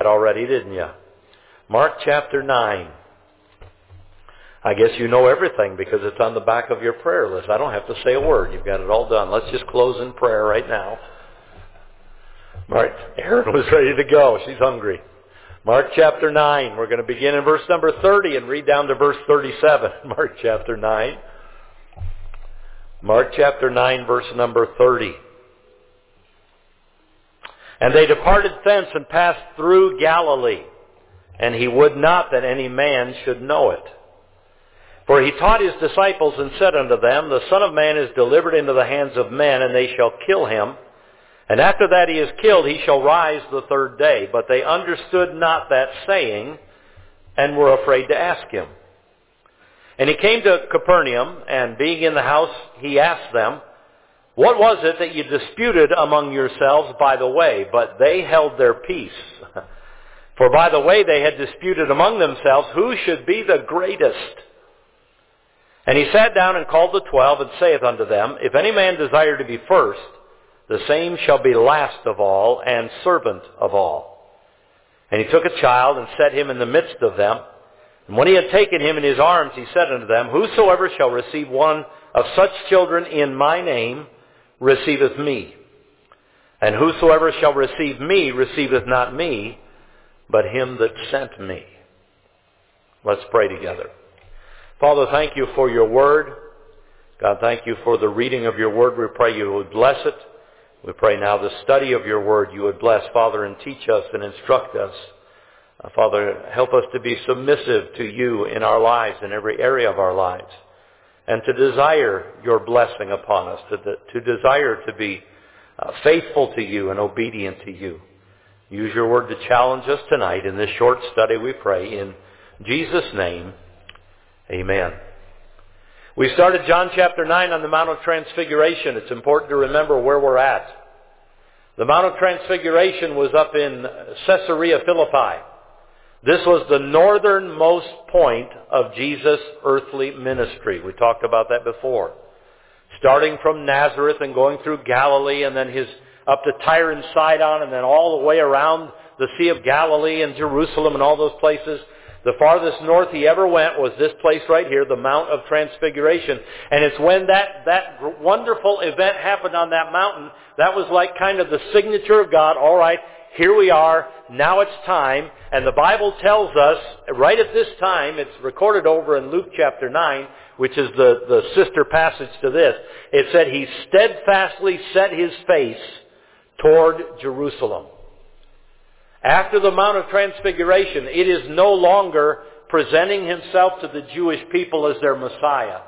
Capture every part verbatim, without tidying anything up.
already, didn't you? Mark chapter nine. I guess you know everything because it's on the back of your prayer list. I don't have to say a word. You've got it all done. Let's just close in prayer right now. Mark, Erin was ready to go. She's hungry. Mark chapter nine. We're going to begin in verse number thirty and read down to verse thirty-seven. Mark chapter nine. Mark chapter nine, verse number thirty. And they departed thence and passed through Galilee, and he would not that any man should know it. For he taught his disciples and said unto them, The Son of Man is delivered into the hands of men, and they shall kill him. And after that he is killed, he shall rise the third day. But they understood not that saying, and were afraid to ask him. And he came to Capernaum, and being in the house, he asked them, What was it that you disputed among yourselves by the way? But they held their peace. For by the way they had disputed among themselves, who should be the greatest? And he sat down and called the twelve, and saith unto them, If any man desire to be first, the same shall be last of all, and servant of all. And he took a child, and set him in the midst of them. And when he had taken him in his arms, he said unto them, Whosoever shall receive one of such children in my name, receiveth me. And whosoever shall receive me, receiveth not me, but him that sent me. Let's pray together. Father, thank you for your word. God, thank you for the reading of your word. We pray you would bless it. We pray now the study of your word you would bless, Father, and teach us and instruct us. Uh, Father, help us to be submissive to you in our lives, in every area of our lives, and to desire your blessing upon us, to, to desire to be uh, faithful to you and obedient to you. Use your word to challenge us tonight in this short study, we pray. In Jesus' name, amen. We started John chapter nine on the Mount of Transfiguration. It's important to remember where we're at. The Mount of Transfiguration was up in Caesarea Philippi. This was the northernmost point of Jesus' earthly ministry. We talked about that before. Starting from Nazareth and going through Galilee and then his up to Tyre and Sidon and then all the way around the Sea of Galilee and Jerusalem and all those places. The farthest north he ever went was this place right here, the Mount of Transfiguration. And it's when that, that wonderful event happened on that mountain, that was like kind of the signature of God. All right, here we are. Now it's time. And the Bible tells us, right at this time, it's recorded over in Luke chapter nine, which is the, the sister passage to this. It said he steadfastly set his face toward Jerusalem. After the Mount of Transfiguration, it is no longer presenting himself to the Jewish people as their Messiah.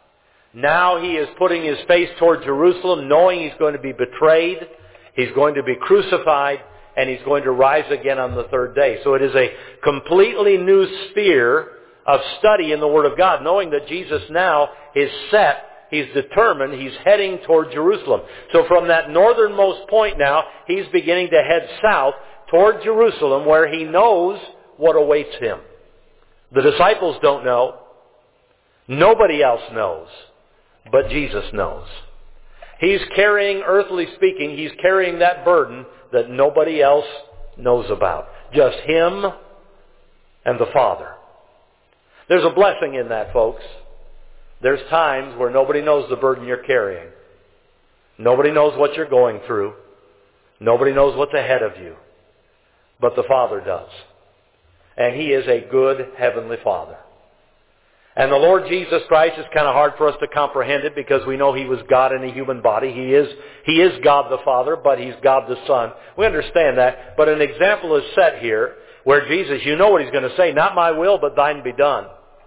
Now he is putting his face toward Jerusalem, knowing he's going to be betrayed, he's going to be crucified, and he's going to rise again on the third day. So it is a completely new sphere of study in the Word of God, knowing that Jesus now is set, he's determined, he's heading toward Jerusalem. So from that northernmost point now, he's beginning to head south toward Jerusalem, where he knows what awaits him. The disciples don't know. Nobody else knows. But Jesus knows. He's carrying, earthly speaking, he's carrying that burden that nobody else knows about. Just him and the Father. There's a blessing in that, folks. There's times where nobody knows the burden you're carrying. Nobody knows what you're going through. Nobody knows what's ahead of you. But the Father does. And he is a good heavenly Father. And the Lord Jesus Christ, is kind of hard for us to comprehend it because we know he was God in a human body. He is, he is God the Father, but he's God the Son. We understand that. But an example is set here where Jesus, you know what he's going to say, not my will, but thine be done.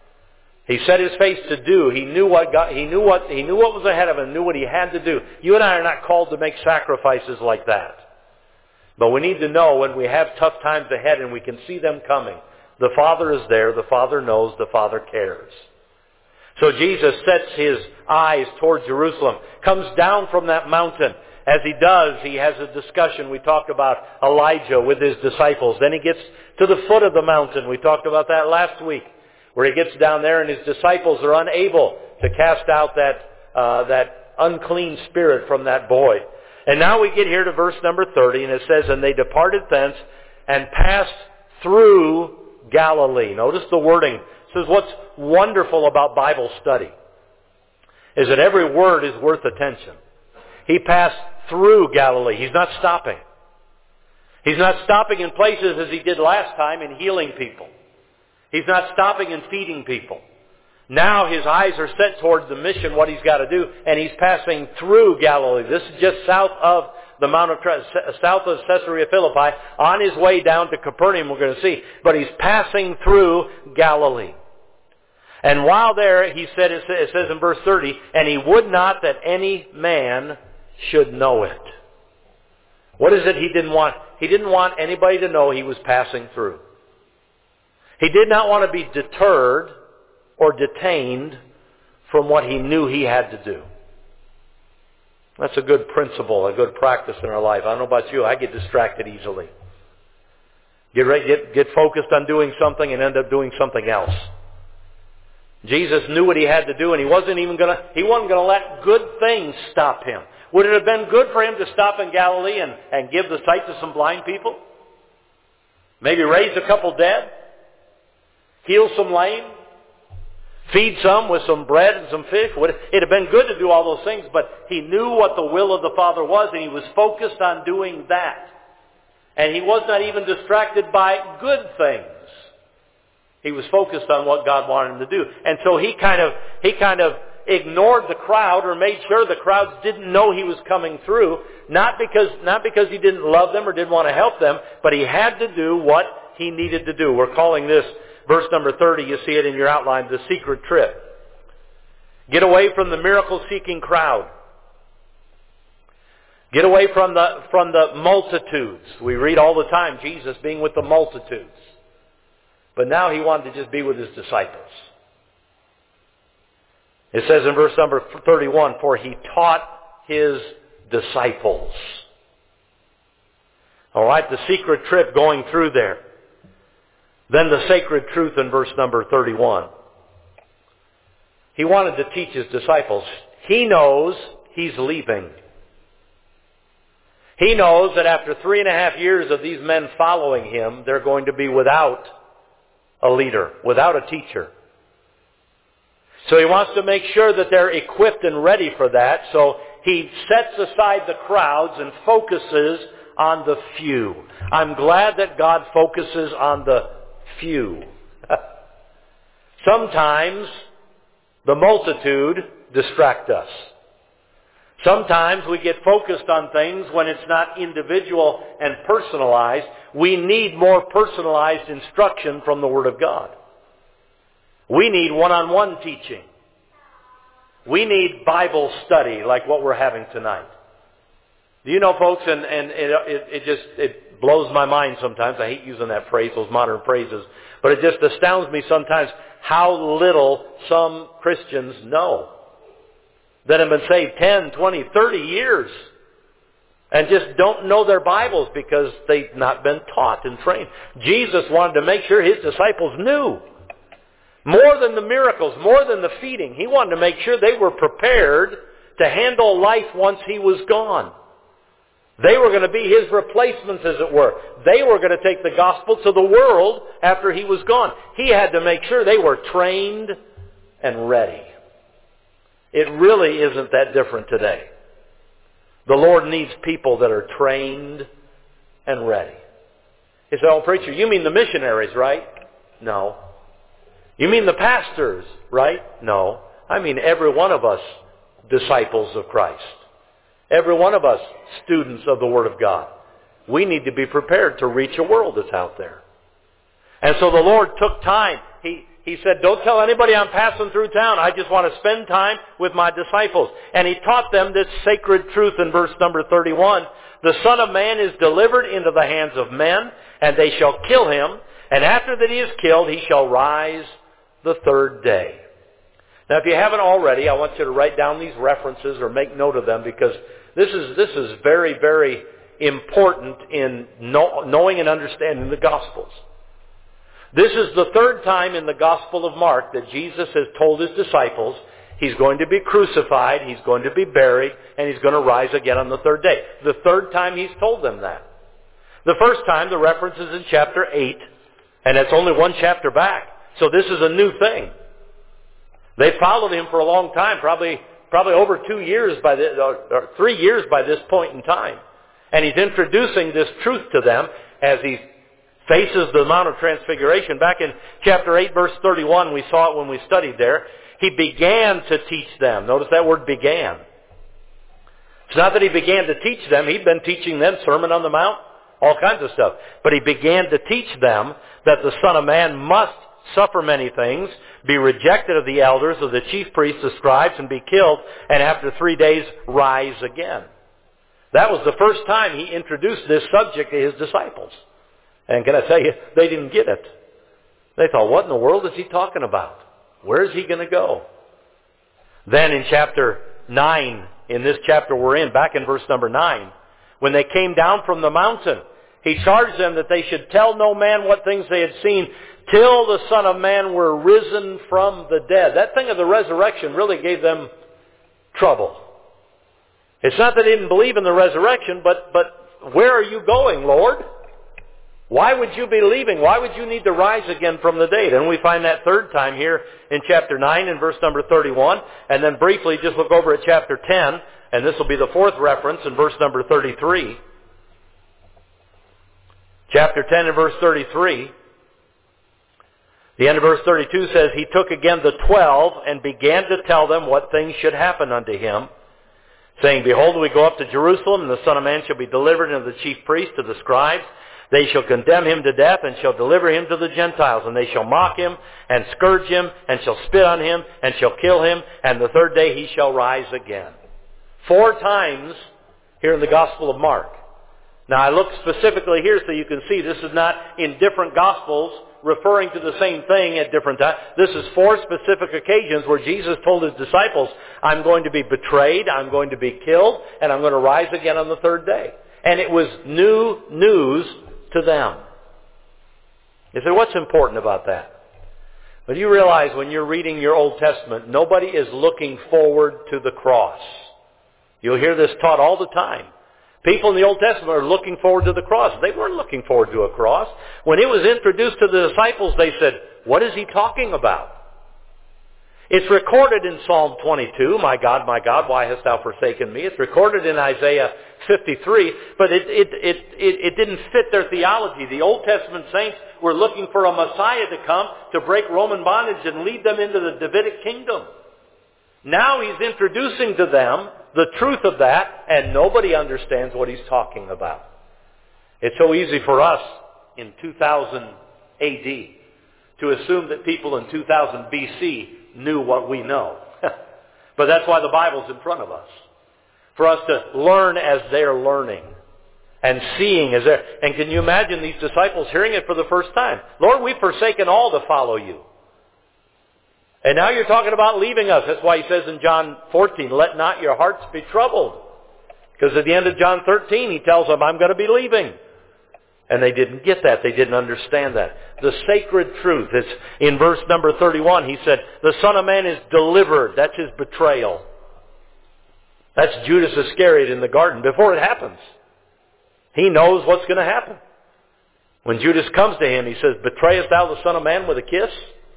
He set his face to do. He knew what God, he knew what, he knew what was ahead of him, knew what he had to do. You and I are not called to make sacrifices like that. But we need to know when we have tough times ahead and we can see them coming. The Father is there. The Father knows. The Father cares. So Jesus sets his eyes toward Jerusalem, comes down from that mountain. As he does, he has a discussion. We talked about Elijah with his disciples. Then he gets to the foot of the mountain. We talked about that last week, where he gets down there and his disciples are unable to cast out that, uh, that unclean spirit from that boy. And now we get here to verse number thirty, and it says, And they departed thence and passed through Galilee. Notice the wording. It says what's wonderful about Bible study is that every word is worth attention. He passed through Galilee. He's not stopping. He's not stopping in places as he did last time in healing people. He's not stopping in feeding people. Now his eyes are set towards the mission, what he's got to do, and he's passing through Galilee. This is just south of the Mount of south of Caesarea Philippi, on his way down to Capernaum, we're going to see. But he's passing through Galilee. And while there, he said, it says in verse thirty, and he would not that any man should know it. What is it he didn't want? He didn't want anybody to know he was passing through. He did not want to be deterred or detained from what he knew he had to do. That's a good principle, a good practice in our life. I don't know about you, I get distracted easily. Get, ready, get, get focused on doing something and end up doing something else. Jesus knew what he had to do, and he wasn't even going to, he wasn't going to let good things stop him. Would it have been good for him to stop in Galilee and, and give the sight to some blind people? Maybe raise a couple dead? Heal some lame? Feed some with some bread and some fish? Would it, it'd have been good to do all those things, but he knew what the will of the Father was, and he was focused on doing that. And he was not even distracted by good things. He was focused on what God wanted him to do. And so he kind of, he kind of ignored the crowd, or made sure the crowds didn't know he was coming through, not because, not because he didn't love them or didn't want to help them, but he had to do what he needed to do. We're calling this, verse number thirty, you see it in your outline, the secret trip. Get away from the miracle-seeking crowd. Get away from the, from the multitudes. We read all the time Jesus being with the multitudes. But now he wanted to just be with his disciples. It says in verse number thirty-one, for he taught his disciples. All right, the secret trip going through there. Then the sacred truth in verse number thirty-one. He wanted to teach his disciples. He knows he's leaving. He knows that after three and a half years of these men following him, they're going to be without a leader, without a teacher. So he wants to make sure that they're equipped and ready for that. So he sets aside the crowds and focuses on the few. I'm glad that God focuses on the few. Sometimes the multitude distract us. Sometimes we get focused on things when it's not individual and personalized. We need more personalized instruction from the Word of God. We need one-on-one teaching. We need Bible study like what we're having tonight. Do you know, folks, and, and it, it, it just it blows my mind sometimes. I hate using that phrase, those modern phrases. But it just astounds me sometimes how little some Christians know that have been saved ten, twenty, thirty years and just don't know their Bibles because they've not been taught and trained. Jesus wanted to make sure his disciples knew. More than the miracles, more than the feeding. He wanted to make sure they were prepared to handle life once he was gone. They were going to be his replacements, as it were. They were going to take the gospel to the world after he was gone. He had to make sure they were trained and ready. It really isn't that different today. The Lord needs people that are trained and ready. You say, oh, preacher, you mean the missionaries, right? No. You mean the pastors, right? No. I mean every one of us disciples of Christ. Every one of us students of the Word of God. We need to be prepared to reach a world that's out there. And so the Lord took time. He, he said, don't tell anybody I'm passing through town. I just want to spend time with my disciples. And he taught them this sacred truth in verse number thirty-one. The Son of Man is delivered into the hands of men, and they shall kill him. And after that he is killed, he shall rise the third day. Now, if you haven't already, I want you to write down these references or make note of them, because this is this is very, very important in know, knowing and understanding the Gospels. This is the third time in the Gospel of Mark that Jesus has told his disciples he's going to be crucified, he's going to be buried, and he's going to rise again on the third day. The third time he's told them that. The first time, the reference is in chapter eight And that's only one chapter back. So this is a new thing. They followed him for a long time, probably probably over two years by the, or, or three years by this point in time. And he's introducing this truth to them as he faces the Mount of Transfiguration. Back in chapter eight, verse thirty-one, we saw it when we studied there. He began to teach them. Notice that word began. It's not that he began to teach them. He'd been teaching them Sermon on the Mount, all kinds of stuff. But he began to teach them that the Son of Man must suffer many things, be rejected of the elders, of the chief priests, the scribes, and be killed, and after three days rise again. That was the first time he introduced this subject to his disciples. And can I tell you, they didn't get it. They thought, what in the world is he talking about? Where is he going to go? Then in chapter nine, in this chapter we're in, back in verse number nine, when they came down from the mountain, he charged them that they should tell no man what things they had seen till the Son of Man were risen from the dead. That thing of the resurrection really gave them trouble. It's not that they didn't believe in the resurrection, but, but where are you going, Lord? Why would you be leaving? Why would you need to rise again from the dead? And we find that third time here in chapter nine in verse number thirty-one. And then briefly just look over at chapter ten, and this will be the fourth reference in verse number thirty-three. Chapter ten and verse thirty-three. The end of verse thirty-two says, he took again the twelve and began to tell them what things should happen unto him, saying, behold, we go up to Jerusalem, and the Son of Man shall be delivered unto the chief priests, to the scribes. They shall condemn him to death, and shall deliver him to the Gentiles. And they shall mock him, and scourge him, and shall spit on him, and shall kill him. And the third day he shall rise again. Four times here in the Gospel of Mark. Now I look specifically here so you can see this is not in different Gospels referring to the same thing at different times. This is four specific occasions where Jesus told his disciples, I'm going to be betrayed, I'm going to be killed, and I'm going to rise again on the third day. And it was new news to them. You say, what's important about that? But you realize when you're reading your Old Testament, nobody is looking forward to the cross. You'll hear this taught all the time. People in the Old Testament are looking forward to the cross. They weren't looking forward to a cross. When it was introduced to the disciples, they said, what is he talking about? It's recorded in Psalm twenty-two, my God, my God, why hast thou forsaken me? It's recorded in Isaiah fifty-three, but it, it, it, it, it didn't fit their theology. The Old Testament saints were looking for a Messiah to come to break Roman bondage and lead them into the Davidic kingdom. Now he's introducing to them the truth of that, and nobody understands what he's talking about. It's so easy for us in two thousand A D to assume that people in two thousand B C knew what we know. But that's why the Bible's in front of us. For us to learn as they're learning and seeing as they're... And can you imagine these disciples hearing it for the first time? Lord, we've forsaken all to follow you. And now you're talking about leaving us. That's why he says in John fourteen, let not your hearts be troubled. Because at the end of John thirteen, he tells them, I'm going to be leaving. And they didn't get that. They didn't understand that. The sacred truth. It's in verse number thirty-one. He said, the Son of Man is delivered. That's his betrayal. That's Judas Iscariot in the garden before it happens. He knows what's going to happen. When Judas comes to him, he says, betrayest thou the Son of Man with a kiss?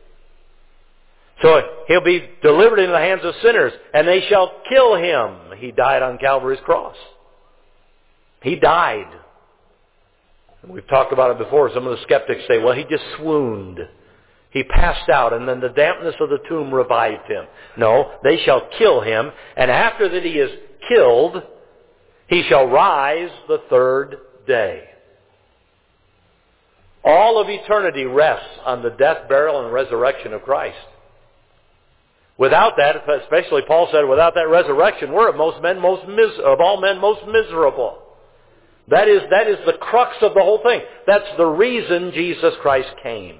So he'll be delivered into the hands of sinners, and they shall kill him. He died on Calvary's cross. He died. We've talked about it before. Some of the skeptics say, well, he just swooned. He passed out, and then the dampness of the tomb revived him. No, they shall kill him, and after that he is killed, he shall rise the third day. All of eternity rests on the death, burial, and resurrection of Christ. Without that, especially Paul said, without that resurrection, we're of most men most mis- of all men most miserable. That is, that is the crux of the whole thing. That's the reason Jesus Christ came.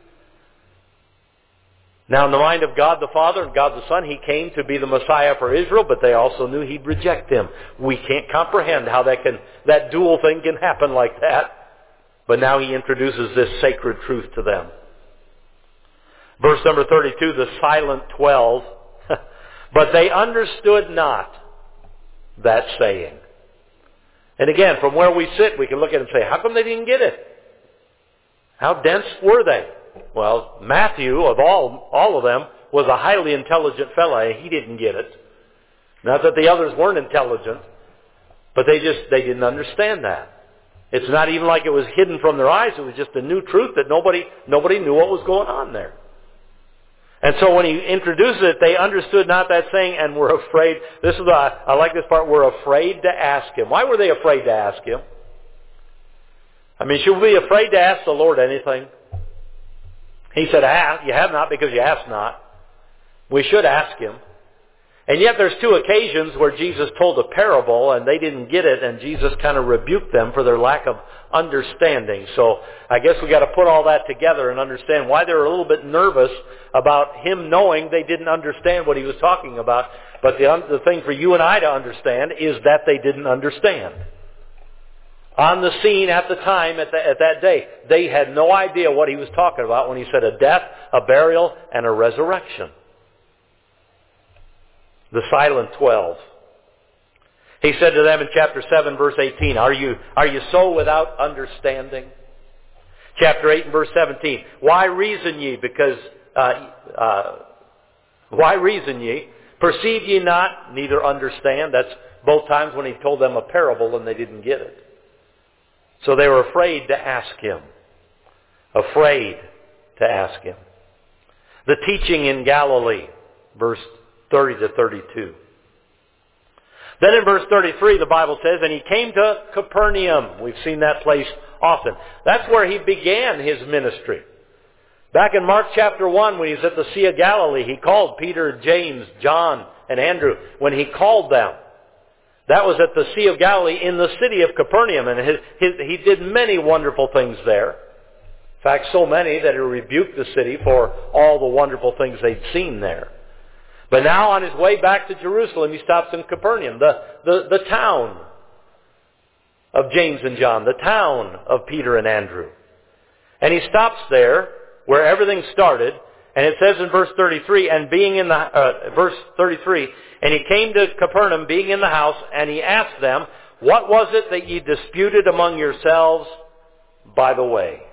Now, in the mind of God the Father and God the Son, he came to be the Messiah for Israel, but they also knew he'd reject them. We can't comprehend how that can, that dual thing can happen like that. But now he introduces this sacred truth to them. Verse number thirty-two, the silent twelve. But they understood not that saying. And again, from where we sit, we can look at it and say, how come they didn't get it? How dense were they? Well, Matthew, of all, all of them, was a highly intelligent fellow. He didn't get it. Not that the others weren't intelligent, but they just, they didn't understand that. It's not even like it was hidden from their eyes. It was just a new truth that nobody, nobody knew what was going on there. And so when he introduces it, they understood not that saying and were afraid. This is, the, I like this part, were afraid to ask him. Why were they afraid to ask him? I mean, should we be afraid to ask the Lord anything? He said, ask. You have not because you ask not. We should ask him. And yet there's two occasions where Jesus told a parable and they didn't get it, and Jesus kind of rebuked them for their lack of understanding. So I guess we got to put all that together and understand why they were a little bit nervous about him knowing they didn't understand what he was talking about. But the, the thing for you and I to understand is that they didn't understand. On the scene at the time, at, the, at that day, they had no idea what he was talking about when he said a death, a burial, and a resurrection. The silent twelve. He said to them in chapter seven, verse eighteen, Are you, are you so without understanding? Chapter eight and verse seventeen, Why reason ye? Because, uh, uh, why reason ye? Perceive ye not, neither understand. That's both times when he told them a parable and they didn't get it. So they were afraid to ask him. Afraid to ask him. The teaching in Galilee, verse thirty to thirty-two. Then in verse thirty-three, the Bible says, And he came to Capernaum. We've seen that place often. That's where he began his ministry. Back in Mark chapter one, when he was at the Sea of Galilee, he called Peter, James, John, and Andrew. When he called them, that was at the Sea of Galilee in the city of Capernaum. And his, his, he did many wonderful things there. In fact, so many that he rebuked the city for all the wonderful things they'd seen there. But now on his way back to Jerusalem, he stops in Capernaum, the, the, the town of James and John, the town of Peter and Andrew. And he stops there where everything started, and it says in verse thirty-three, and being in the, uh, verse thirty-three, and he came to Capernaum, being in the house, and he asked them, What was it that ye disputed among yourselves by the way?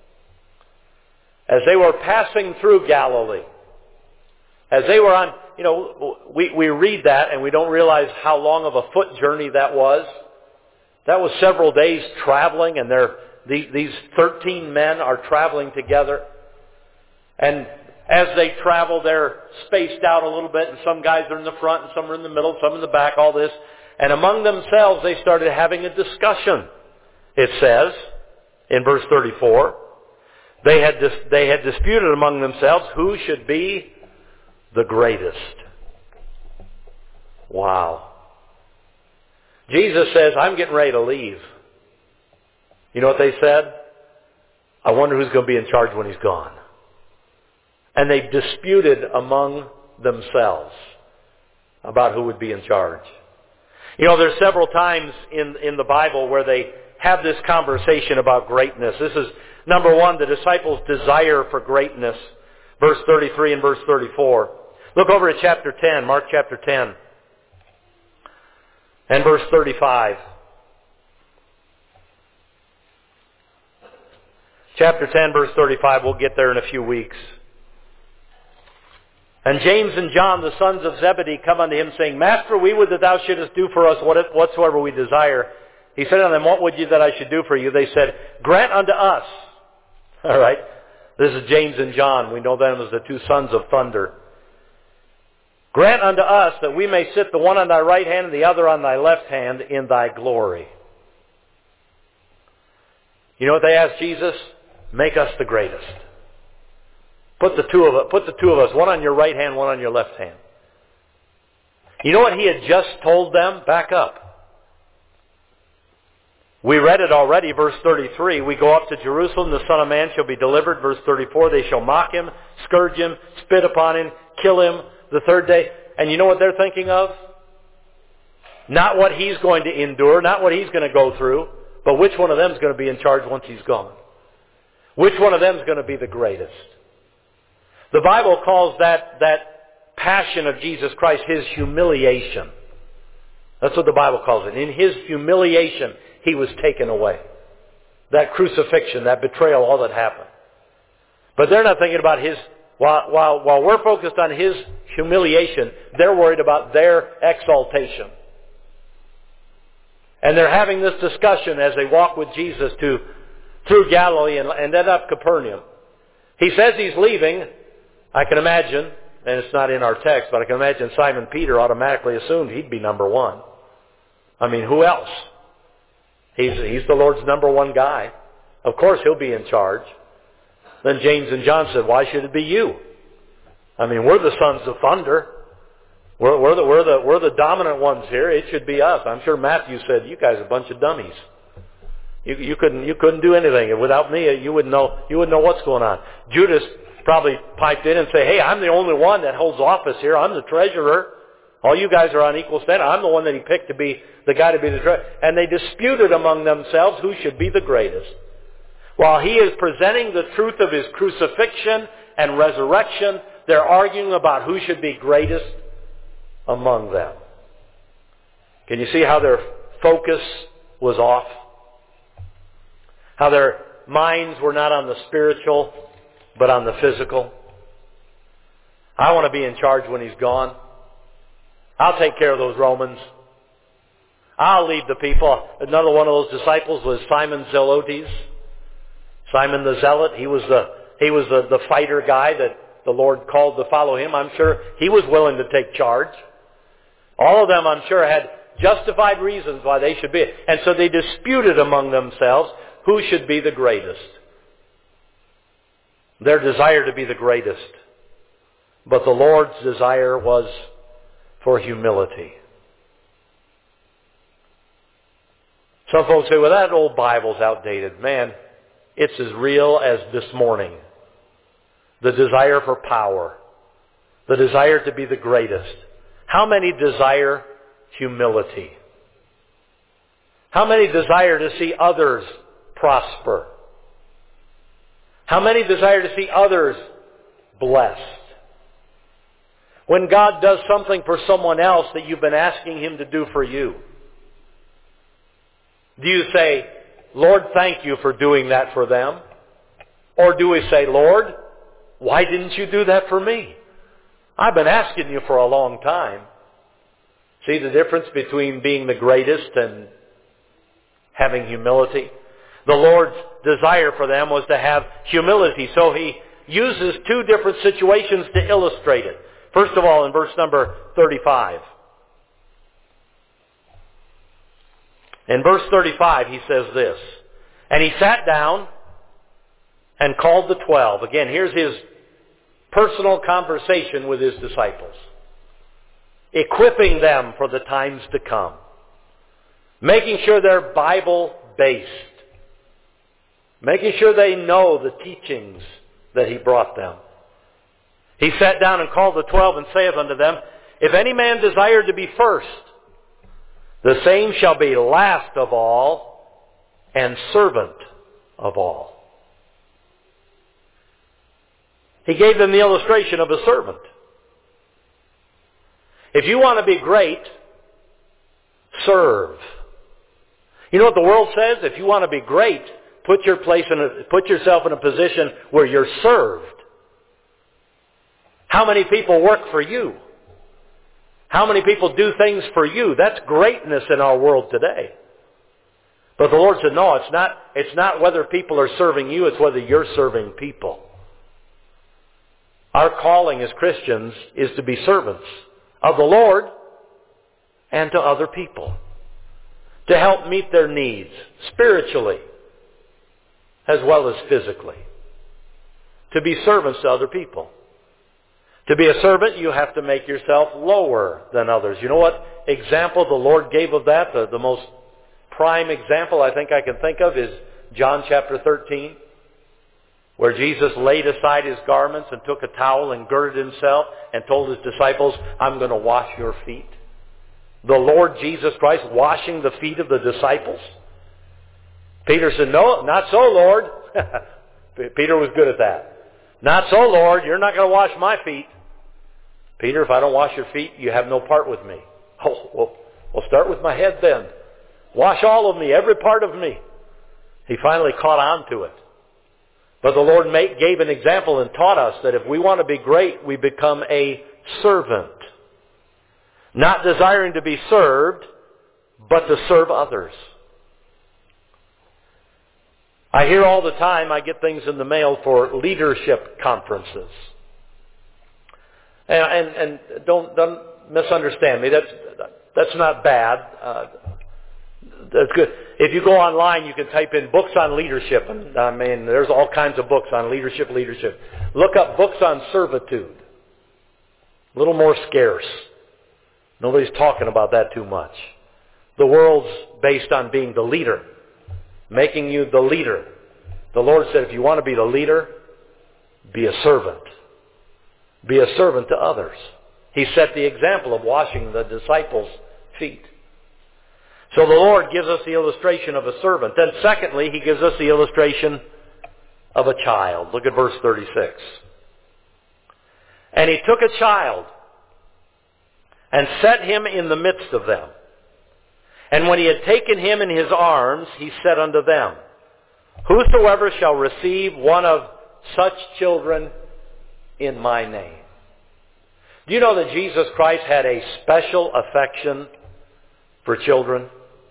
As they were passing through Galilee, as they were on, you know, we, we read that and we don't realize how long of a foot journey that was. That was several days traveling, and they're, these, these thirteen men are traveling together. And as they travel, they're spaced out a little bit, and some guys are in the front, and some are in the middle, some in the back, all this. And among themselves, they started having a discussion. It says, in verse thirty-four, they had, dis- they had disputed among themselves who should be the greatest. Wow. Jesus says, I'm getting ready to leave. You know what they said? I wonder who's going to be in charge when he's gone. And they disputed among themselves about who would be in charge. You know, there's several times in, in the Bible where they have this conversation about greatness. This is, number one, the disciples' desire for greatness. Verse thirty-three and verse thirty-four. Look over at chapter ten, Mark chapter ten. And verse thirty-five. Chapter ten, verse thirty-five. We'll get there in a few weeks. And James and John, the sons of Zebedee, come unto him, saying, Master, we would that thou shouldest do for us whatsoever we desire. He said unto them, What would you that I should do for you? They said, Grant unto us. All right. This is James and John. We know them as the two sons of thunder. Grant unto us that we may sit the one on thy right hand and the other on thy left hand in thy glory. You know what they asked Jesus? Make us the greatest. Put the two of us, put the two of us, one on your right hand, one on your left hand. You know what he had just told them? Back up. We read it already, verse thirty-three. We go up to Jerusalem, the Son of Man shall be delivered. Verse thirty-four, they shall mock him, scourge him, spit upon him, kill him the third day. And you know what they're thinking of? Not what he's going to endure, not what he's going to go through, but which one of them is going to be in charge once he's gone. Which one of them is going to be the greatest? The Bible calls that, that passion of Jesus Christ his humiliation. That's what the Bible calls it. In his humiliation, he was taken away. that crucifixion, that betrayal, all that happened. But they're not thinking about his, while, while, while we're focused on his humiliation, they're worried about their exaltation. And they're having this discussion as they walk with Jesus to through Galilee and, and end up Capernaum. He says he's leaving. I can imagine, and it's not in our text, but I can imagine Simon Peter automatically assumed he'd be number one. I mean, who else? He's, he's the Lord's number one guy. Of course he'll be in charge. Then James and John said, why should it be you? I mean, we're the sons of thunder. We're, we're, the, we're, the, we're the dominant ones here. It should be us. I'm sure Matthew said, you guys are a bunch of dummies. You, you couldn't you couldn't do anything. Without me, you wouldn't know you wouldn't know what's going on. Judas probably piped in and said, hey, I'm the only one that holds office here. I'm the treasurer. All you guys are on equal standing. I'm the one that he picked to be the guy to be the treasurer. And they disputed among themselves who should be the greatest. While he is presenting the truth of his crucifixion and resurrection, they're arguing about who should be greatest among them. Can you see how their focus was off? How their minds were not on the spiritual, but on the physical? I want to be in charge when he's gone. I'll take care of those Romans. I'll lead the people. Another one of those disciples was Simon Zelotes. Simon the Zealot. He was the he was the, the fighter guy that the Lord called to follow him. I'm sure he was willing to take charge. All of them, I'm sure, had justified reasons why they should be. And so they disputed among themselves who should be the greatest. Their desire to be the greatest. But the Lord's desire was for humility. Some folks say, well, that old Bible's outdated. Man, it's as real as this morning. The desire for power. The desire to be the greatest. How many desire humility? How many desire to see others prosper? How many desire to see others blessed? When God does something for someone else that you've been asking him to do for you, do you say, Lord, thank you for doing that for them? Or do we say, Lord, why didn't you do that for me? I've been asking you for a long time. See the difference between being the greatest and having humility? The Lord's desire for them was to have humility. So he uses two different situations to illustrate it. First of all, in verse number thirty-five. In verse thirty-five, he says this, and he sat down and called the twelve. Again, here's his personal conversation with his disciples, equipping them for the times to come, making sure they're Bible-based, making sure they know the teachings that he brought them. He sat down and called the twelve and saith unto them, if any man desire to be first, the same shall be last of all and servant of all. He gave them the illustration of a servant. If you want to be great, serve. You know what the world says? If you want to be great, put your place in a, put yourself in a position where you're served. How many people work for you? How many people do things for you? That's greatness in our world today. But the Lord said, no, it's not, it's not whether people are serving you, it's whether you're serving people. Our calling as Christians is to be servants of the Lord and to other people, to help meet their needs spiritually as well as physically, to be servants to other people. To be a servant, you have to make yourself lower than others. You know what example the Lord gave of that? The, the most prime example I think I can think of is John chapter thirteen, where Jesus laid aside his garments and took a towel and girded himself and told his disciples, I'm going to wash your feet. The Lord Jesus Christ washing the feet of the disciples. Peter said, no, not so, Lord. Peter was good at that. Not so, Lord. You're not going to wash my feet. Peter, if I don't wash your feet, you have no part with me. Oh, well, we'll start with my head then. Wash all of me, every part of me. He finally caught on to it. But the Lord made, gave an example and taught us that if we want to be great, we become a servant. Not desiring to be served, but to serve others. I hear all the time, I get things in the mail for leadership conferences. And, and, and don't, don't misunderstand me. That's, that's not bad. Uh, that's good. If you go online, you can type in books on leadership. And I mean, there's all kinds of books on leadership, leadership. Look up books on servitude. A little more scarce. Nobody's talking about that too much. The world's based on being the leader. Making you the leader. The Lord said, if you want to be the leader, be a servant. Be a servant to others. He set the example of washing the disciples' feet. So the Lord gives us the illustration of a servant. Then secondly, He gives us the illustration of a child. Look at verse thirty-six. And He took a child and set him in the midst of them. And when He had taken him in His arms, He said unto them, Whosoever shall receive one of such children in my name. Do you know that Jesus Christ had a special affection for children?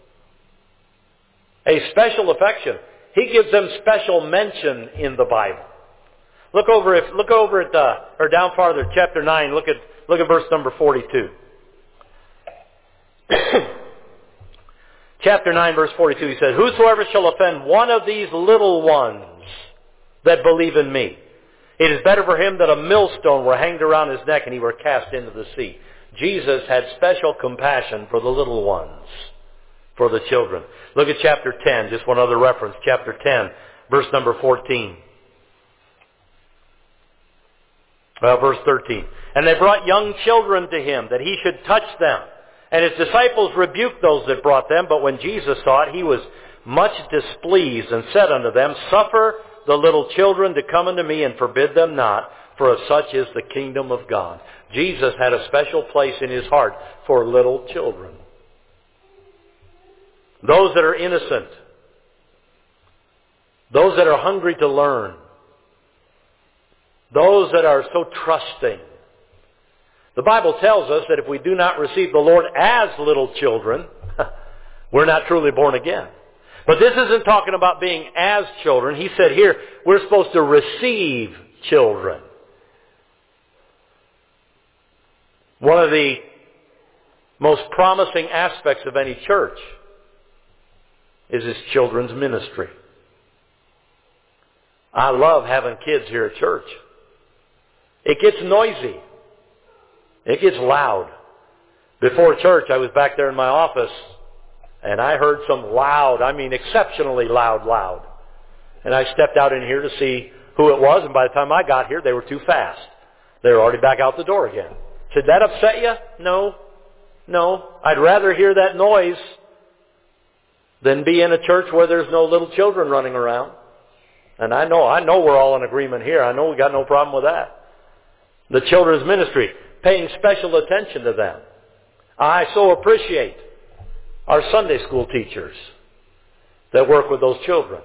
A special affection. He gives them special mention in the Bible. Look over if look over at uh, or down farther, chapter nine. Look at look at verse number forty-two. Chapter nine, verse forty-two. He says, Whosoever shall offend one of these little ones that believe in me, it is better for him that a millstone were hanged around his neck and he were cast into the sea. Jesus had special compassion for the little ones, for the children. Look at chapter ten, just one other reference. Chapter ten, verse number fourteen. Well, verse thirteen. And they brought young children to him, that he should touch them. And his disciples rebuked those that brought them. But when Jesus saw it, he was much displeased, and said unto them, Suffer the little children to come unto me, and forbid them not, for of such is the kingdom of God. Jesus had a special place in His heart for little children. Those that are innocent. Those that are hungry to learn. Those that are so trusting. The Bible tells us that if we do not receive the Lord as little children, we're not truly born again. But this isn't talking about being as children. He said here, we're supposed to receive children. One of the most promising aspects of any church is its children's ministry. I love having kids here at church. It gets noisy. It gets loud. Before church, I was back there in my office, and I heard some loud, I mean exceptionally loud, loud. And I stepped out in here to see who it was, and by the time I got here, they were too fast. They were already back out the door again. Did that upset you? No. No. I'd rather hear that noise than be in a church where there's no little children running around. And I know, I know we're all in agreement here. I know we got no problem with that. The children's ministry, paying special attention to them. I so appreciate our Sunday school teachers that work with those children.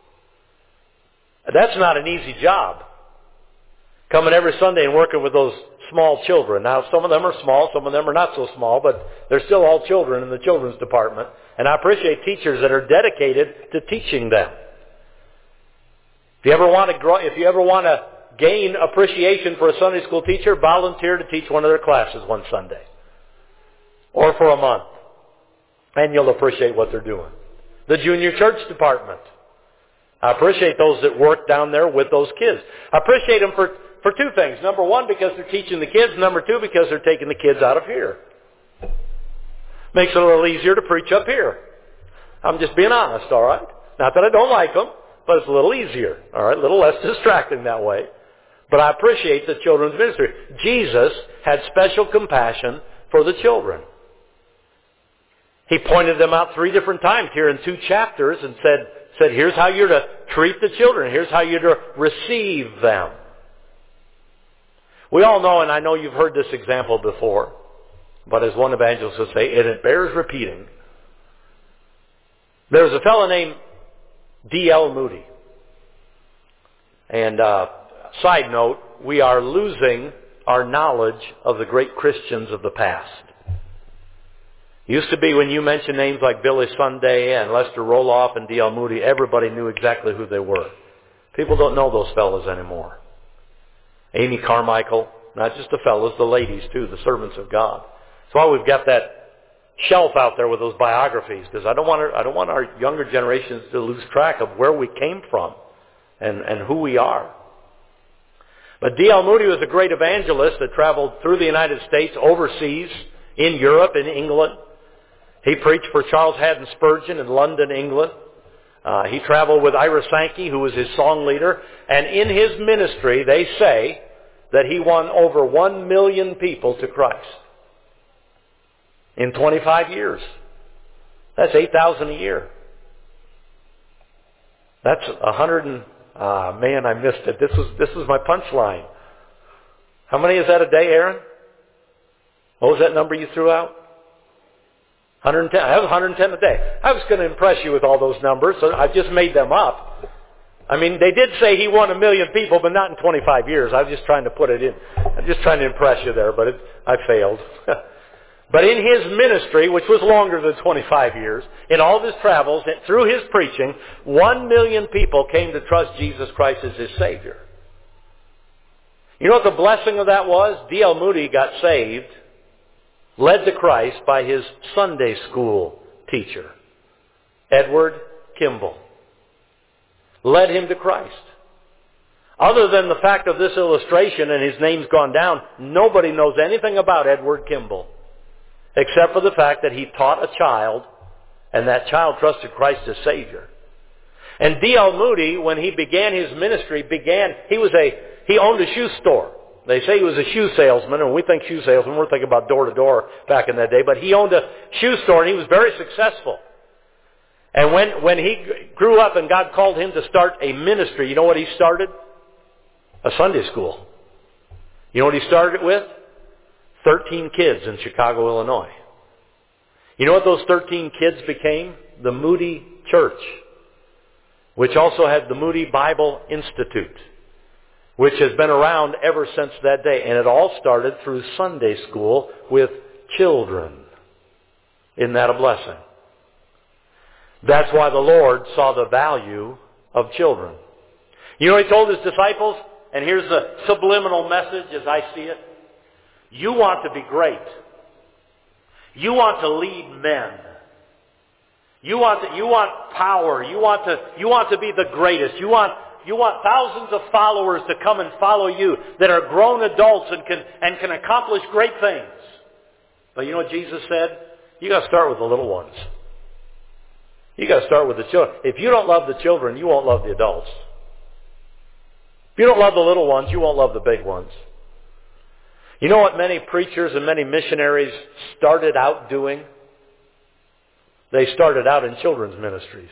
That's not an easy job. Coming every Sunday and working with those small children. Now, some of them are small, some of them are not so small, but they're still all children in the children's department. And I appreciate teachers that are dedicated to teaching them. If you ever want to grow, if you ever want to gain appreciation for a Sunday school teacher, volunteer to teach one of their classes one Sunday. Or for a month. And you'll appreciate what they're doing. The junior church department. I appreciate those that work down there with those kids. I appreciate them for, for two things. Number one, because they're teaching the kids. Number two, because they're taking the kids out of here. Makes it a little easier to preach up here. I'm just being honest, all right? Not that I don't like them, but it's a little easier, all right? A little less distracting that way. But I appreciate the children's ministry. Jesus had special compassion for the children. He pointed them out three different times here in two chapters and said, said, here's how you're to treat the children. Here's how you're to receive them. We all know, and I know you've heard this example before, but as one evangelist would say, and it bears repeating. There was a fellow named D L Moody. And uh, side note, we are losing our knowledge of the great Christians of the past. Used to be when you mentioned names like Billy Sunday and Lester Roloff and D L Moody, everybody knew exactly who they were. People don't know those fellas anymore. Amy Carmichael, not just the fellas, the ladies too, the servants of God. That's why we've got that shelf out there with those biographies, because I don't want our, I don't want our younger generations to lose track of where we came from and, and who we are. But D L Moody was a great evangelist that traveled through the United States, overseas, in Europe, in England. He preached for Charles Haddon Spurgeon in London, England. Uh, he traveled with Ira Sankey, who was his song leader. And in his ministry, they say that he won over one million people to Christ in twenty-five years. That's eight thousand a year. That's a hundred and, ah, man, I missed it. This was, this was my punchline. How many is that a day, Aaron? What was that number you threw out? one hundred ten. That was one hundred ten a day. I was going to impress you with all those numbers, so I just made them up. I mean, they did say he won a million people, but not in twenty-five years. I was just trying to put it in. I'm just trying to impress you there, but it, I failed. But in his ministry, which was longer than twenty-five years, in all of his travels, and through his preaching, one million people came to trust Jesus Christ as his Savior. You know what the blessing of that was? D L Moody got saved, led to Christ by his Sunday school teacher, Edward Kimball. Led him to Christ. Other than the fact of this illustration, and his name's gone down, nobody knows anything about Edward Kimball, except for the fact that he taught a child, and that child trusted Christ as Savior. And D L Moody, when he began his ministry, began, he was a, he owned a shoe store. They say he was a shoe salesman, and we think shoe salesman, we're thinking about door to door back in that day, but he owned a shoe store, and he was very successful. And when, when he grew up and God called him to start a ministry, you know what he started? A Sunday school. You know what he started it with? thirteen kids in Chicago, Illinois. You know what those thirteen kids became? The Moody Church, which also had the Moody Bible Institute, which has been around ever since that day. And it all started through Sunday school with children. Isn't that a blessing? That's why the Lord saw the value of children. You know, he told his disciples, and here's the subliminal message as I see it. You want to be great. You want to lead men. You want to, you want power. You want to, you want to be the greatest. You want, you want thousands of followers to come and follow you that are grown adults and can, and can accomplish great things. But you know what Jesus said? You got to start with the little ones. You got to start with the children. If you don't love the children, you won't love the adults. If you don't love the little ones, you won't love the big ones. You know what many preachers and many missionaries started out doing? They started out in children's ministries.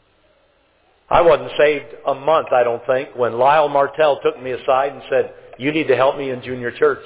I wasn't saved a month, I don't think, when Lyle Martell took me aside and said, you need to help me in junior church.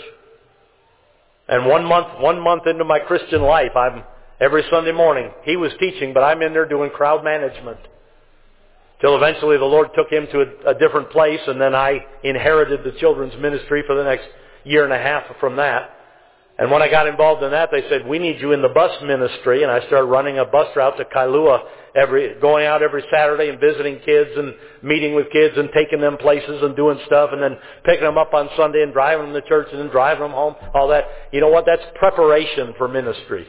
And one month, one month into my Christian life, I'm every Sunday morning, he was teaching, but I'm in there doing crowd management. Till eventually the Lord took him to a, a different place, and then I inherited the children's ministry for the next year and a half from that. And when I got involved in that, they said, we need you in the bus ministry. And I started running a bus route to Kailua, every, going out every Saturday and visiting kids and meeting with kids and taking them places and doing stuff, and then picking them up on Sunday and driving them to church and then driving them home, all that. You know what? That's preparation for ministry.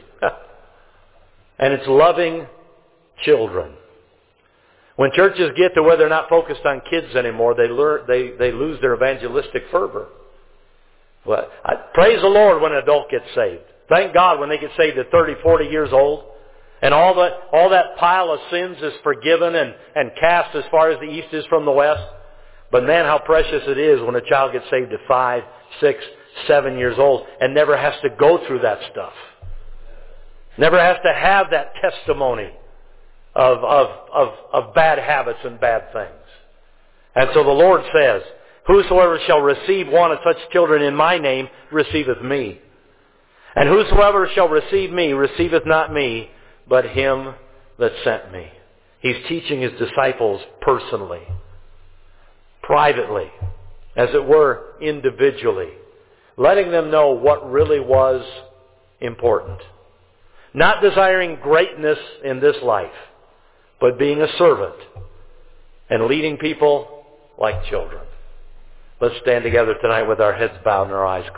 And it's loving children. When churches get to where they're not focused on kids anymore, they learn, they, they lose their evangelistic fervor. Well, I, praise the Lord when an adult gets saved. Thank God when they get saved at thirty, forty years old, and all that, all that pile of sins is forgiven and, and cast as far as the east is from the west. But man, how precious it is when a child gets saved at five, six, seven years old and never has to go through that stuff. Never has to have that testimony of, of, of, of bad habits and bad things. And so the Lord says, whosoever shall receive one of such children in my name receiveth me. And whosoever shall receive me receiveth not me, but him that sent me. He's teaching his disciples personally, privately, as it were, individually, letting them know what really was important. Not desiring greatness in this life, but being a servant and leading people like children. Let's stand together tonight with our heads bowed and our eyes closed.